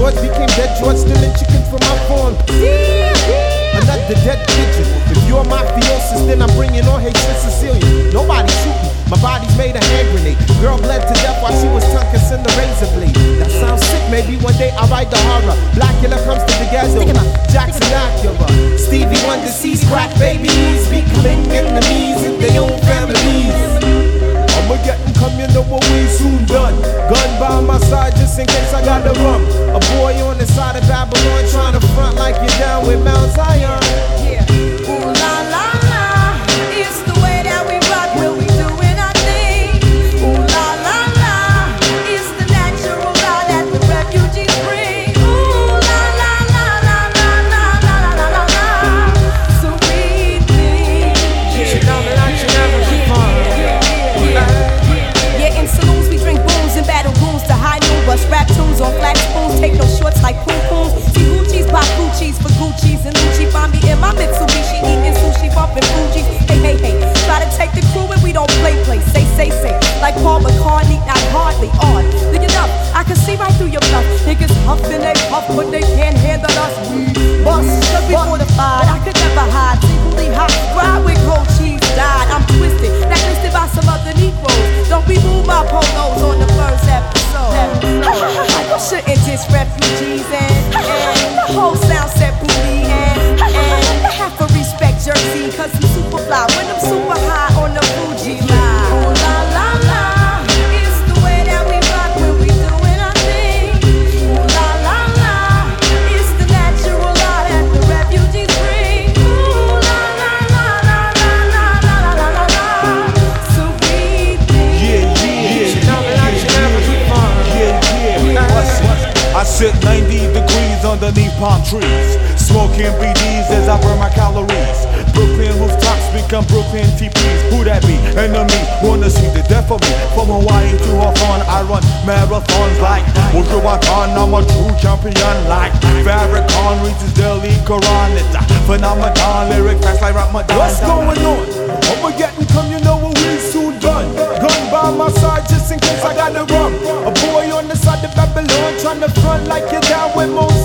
George became dead George, stealing chicken from my farm. Another dead pigeon. If you're mafiosis, then I'm bringing on hatred Sicilian. Nobody shoot me, my body's made a hand grenade. Girl bled to death while she was tongue kissing the razor blade. That sounds sick, maybe one day I'll write the horror. Blackula comes to the ghetto, Jackson Acura. Stevie Wonder sees crack babies becoming enemies in their own families. I'ma get and come, you know what we soon done. Gun by my side just in case I gotta run. A boy on the side of Babylon trying to front like you're down with Mount Zion. Yeah. Ooh la la la, it's the way that we rock when we doing our thing. Ooh la la la, it's the natural law that the refugees bring. Ooh la la la la la la la la la la. So we think. Yeah, in saloons we drink booze and battle goons to high noon. Bust rap tunes on flat spoons, take no shorts like poom pooms. See Gucci's, pop Gucci's for Gucci's and Lucci. Find me in my Mitsubishi eating sushi, bumping Fuji. Hey, hey, hey, try to take the crew and we don't play. Say, like Paul McCartney, not hardly on. Look it up, I can see right through your bluff. Niggas huffing they puff, but they can't handle us. We bust, cause we fortified. I could never hide, secretly hot. Ride with gold cheese, died. I'm twisted, blacklisted by some other Negroes. Don't be move my polos on the first episode. You shouldn't diss refugees and the whole sound set booty and have to respect Jersey, cause I'm super fly when I'm super high on the Fuji line. Ooh la la la, it's the way that we rock when we doing our thing. Ooh la la la, it's the natural law that the refugees bring. Ooh la la la la la la la la la la. So we think. I sit 90 degrees underneath palm trees, smoking BDs as I burn my calories. Brooklyn rooftops become Brooklyn TPs. Who that be? Enemy wanna see the death of me. From Hawaii to Hawthorne, I run marathons like Wujuwakan. I'm a true champion like Farrakhan reaches Delhi Quran. It's a phenomenon, lyric facts like Ramadan. What's going on? I'ma get and come, you know what we soon done. Gun by my side just in case I gotta run. A boy on the side of Babylon trying to front like you're down with Mo